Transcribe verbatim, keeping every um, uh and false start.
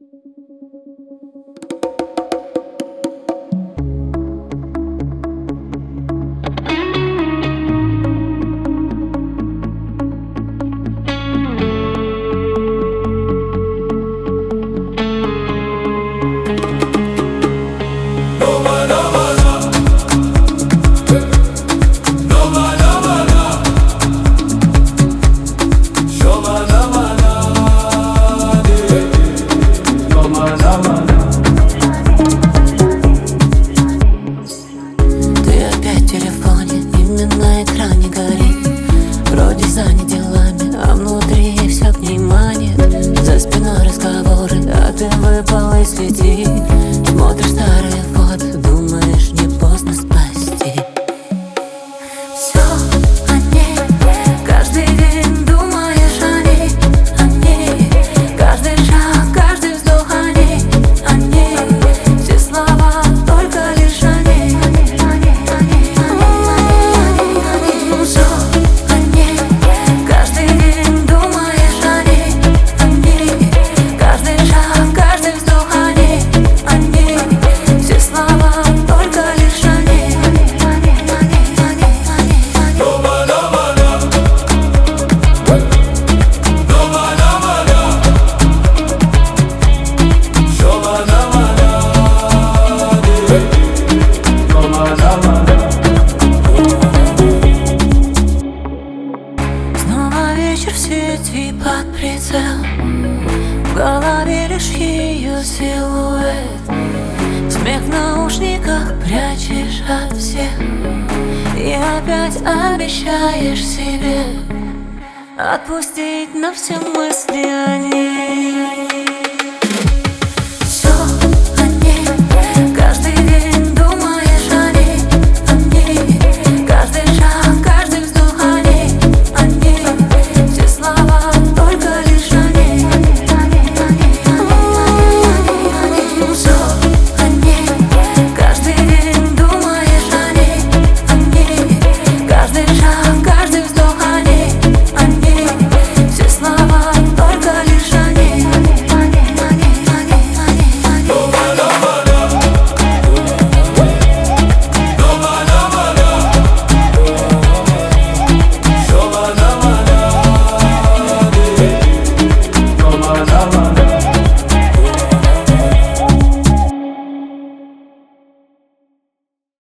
Занят делами, а внутри все к ней манит. За спиной разговоры, а ты выпал из сети. Смотришь старые фото, думаешь, не поздно спасти. Все о ней, каждый день думаешь о ней, о ней. Каждый шаг, каждый вздох о ней, о ней. Все слова только лишь о ней. Вечер в сети под прицел, в голове лишь ее силуэт. Смех в наушниках прячешь от всех и опять обещаешь себе отпустить на все мысли о ней.